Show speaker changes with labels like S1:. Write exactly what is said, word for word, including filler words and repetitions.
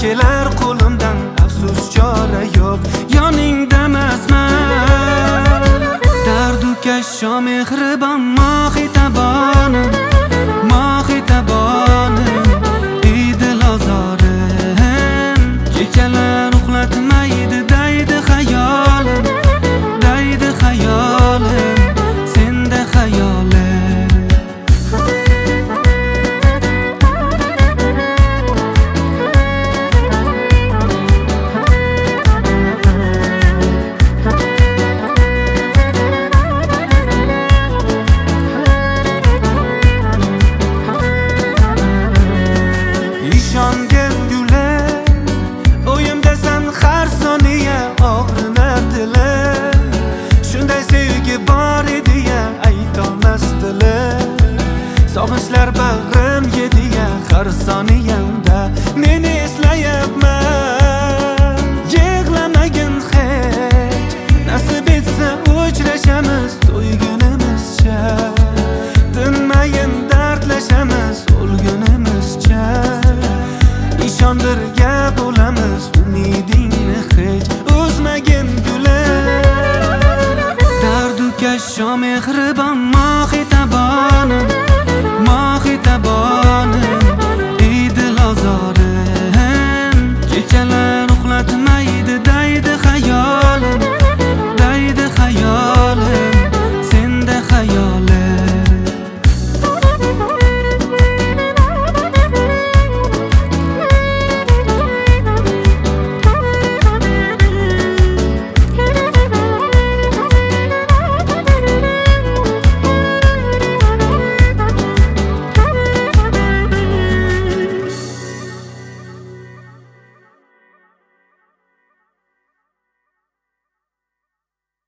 S1: kelar qo'limdan, afsus chora yo'q, yoningda emasman. Dardu kasho mehribon mohitabonim, mohitabonim, idil ozorim. Kechalar uxlatmaydi, daydi xayolim, daydi xayolim, senda xayolim. Ishongan gulim, o'yimdasan har soniya, og'rinar dilim. Shunday sevgi bor edi-ya, aytolmas dilim. Sog'inchlar bag'rim yedi-ya, har soniyamda meni